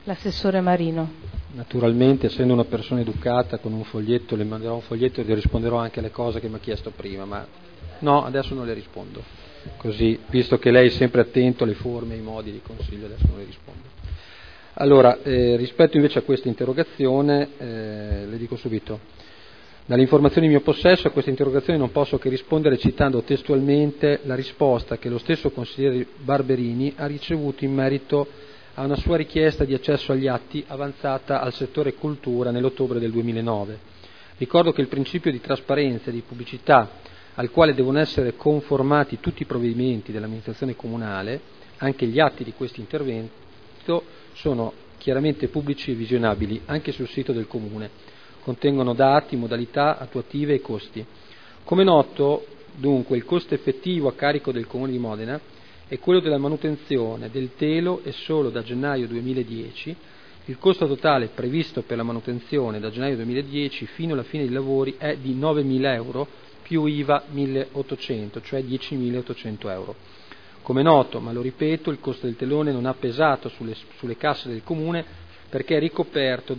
L'assessore Marino. Naturalmente, essendo una persona educata, con un foglietto le manderò un foglietto e le risponderò anche alle cose che mi ha chiesto prima, ma no, adesso non le rispondo. Così, visto che lei è sempre attento alle forme e ai modi di consiglio, adesso non le rispondo. Allora, rispetto invece a questa interrogazione, le dico subito, dalle informazioni in mio possesso a questa interrogazione non posso che rispondere citando testualmente la risposta che lo stesso consigliere Barberini ha ricevuto in merito a una sua richiesta di accesso agli atti avanzata al settore cultura nell'ottobre del 2009. Ricordo che il principio di trasparenza e di pubblicità al quale devono essere conformati tutti i provvedimenti dell'amministrazione comunale, anche gli atti di questo intervento, sono chiaramente pubblici e visionabili anche sul sito del Comune. Contengono dati, modalità attuative e costi. Come noto, dunque, il costo effettivo a carico del Comune di Modena è quello della manutenzione del telo e solo da gennaio 2010 il costo totale previsto per la manutenzione da gennaio 2010 fino alla fine dei lavori è di 9.000 euro più IVA 1.800, cioè 10.800 euro. Come noto, ma lo ripeto, il costo del telone non ha pesato sulle casse del Comune perché è coperto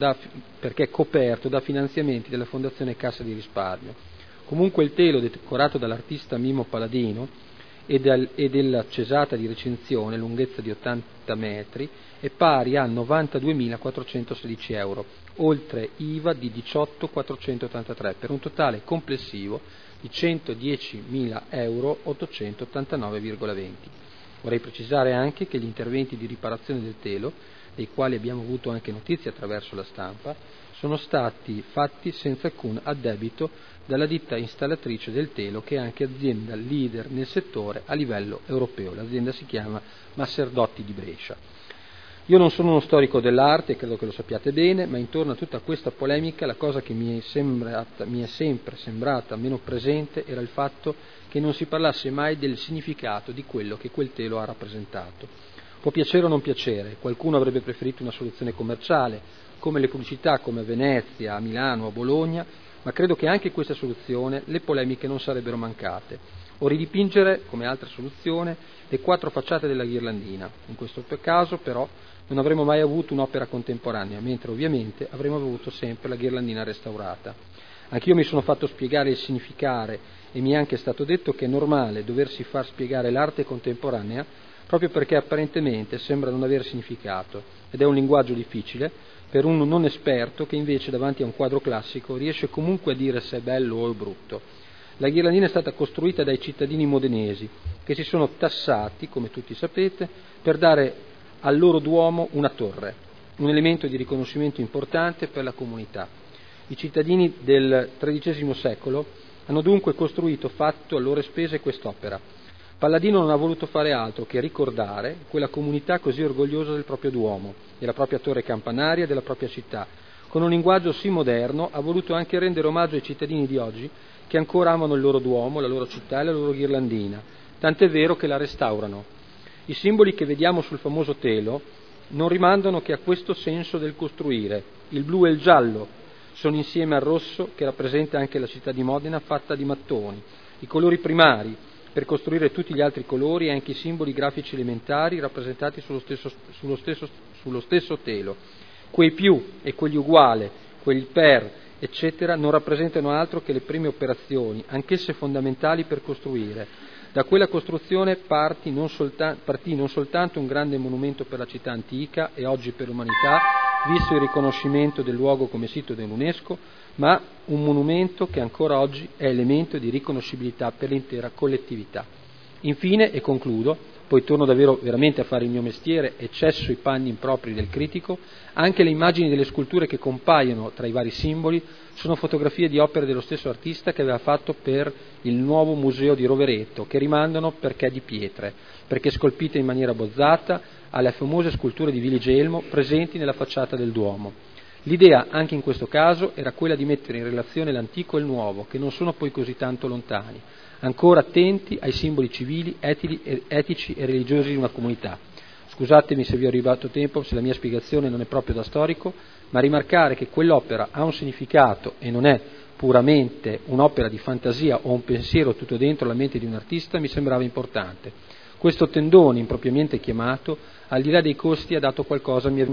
da finanziamenti della Fondazione Cassa di Risparmio. Comunque il telo decorato dall'artista Mimmo Paladino e della cesata di recinzione, lunghezza di 80 metri, è pari a 92.416 euro, oltre IVA di 18.483, per un totale complessivo di 110.000 euro 889,20. Vorrei precisare anche che gli interventi di riparazione del telo, dei quali abbiamo avuto anche notizie attraverso la stampa, sono stati fatti senza alcun addebito dalla ditta installatrice del telo, che è anche azienda leader nel settore a livello europeo. L'azienda si chiama Masserdotti di Brescia. Io non sono uno storico dell'arte, credo che lo sappiate bene, ma intorno a tutta questa polemica la cosa che mi è sempre sembrata meno presente era il fatto che non si parlasse mai del significato di quello che quel telo ha rappresentato. Può piacere o non piacere, qualcuno avrebbe preferito una soluzione commerciale, come le pubblicità come a Venezia, a Milano, a Bologna, ma credo che anche in questa soluzione le polemiche non sarebbero mancate. O ridipingere, come altra soluzione, le 4 facciate della ghirlandina. In questo caso, però, non avremmo mai avuto un'opera contemporanea, mentre ovviamente avremmo avuto sempre la ghirlandina restaurata. Anch'io mi sono fatto spiegare il significare e mi è anche stato detto che è normale doversi far spiegare l'arte contemporanea proprio perché apparentemente sembra non aver significato ed è un linguaggio difficile per un non esperto che invece davanti a un quadro classico riesce comunque a dire se è bello o è brutto. La ghirlandina è stata costruita dai cittadini modenesi che si sono tassati, come tutti sapete, per dare al loro duomo una torre, un elemento di riconoscimento importante per la comunità. I cittadini del XIII secolo hanno dunque fatto a loro spese quest'opera. Palladino non ha voluto fare altro che ricordare quella comunità così orgogliosa del proprio duomo, della propria torre campanaria e della propria città. Con un linguaggio sì moderno ha voluto anche rendere omaggio ai cittadini di oggi che ancora amano il loro duomo, la loro città e la loro ghirlandina, tant'è vero che la restaurano. I simboli che vediamo sul famoso telo non rimandano che a questo senso del costruire. Il blu e il giallo sono insieme al rosso, che rappresenta anche la città di Modena fatta di mattoni, i colori primari per costruire tutti gli altri colori e anche i simboli grafici elementari rappresentati sullo stesso telo. Quei più e quelli uguale, quelli per, eccetera, non rappresentano altro che le prime operazioni, anch'esse fondamentali per costruire. Da quella costruzione partì non soltanto un grande monumento per la città antica e oggi per l'umanità, visto il riconoscimento del luogo come sito dell'UNESCO, ma un monumento che ancora oggi è elemento di riconoscibilità per l'intera collettività. Infine, e concludo, poi torno davvero veramente a fare il mio mestiere e cesso i panni impropri del critico, anche le immagini delle sculture che compaiono tra i vari simboli sono fotografie di opere dello stesso artista che aveva fatto per il nuovo museo di Rovereto, che rimandano perché di pietre, perché scolpite in maniera bozzata alle famose sculture di Village Elmo presenti nella facciata del Duomo. L'idea, anche in questo caso, era quella di mettere in relazione l'antico e il nuovo, che non sono poi così tanto lontani, ancora attenti ai simboli civili, etici e religiosi di una comunità. Scusatemi se vi ho rubato tempo, se la mia spiegazione non è proprio da storico, ma rimarcare che quell'opera ha un significato e non è puramente un'opera di fantasia o un pensiero tutto dentro la mente di un artista mi sembrava importante. Questo tendone impropriamente chiamato, al di là dei costi, ha dato qualcosa a mia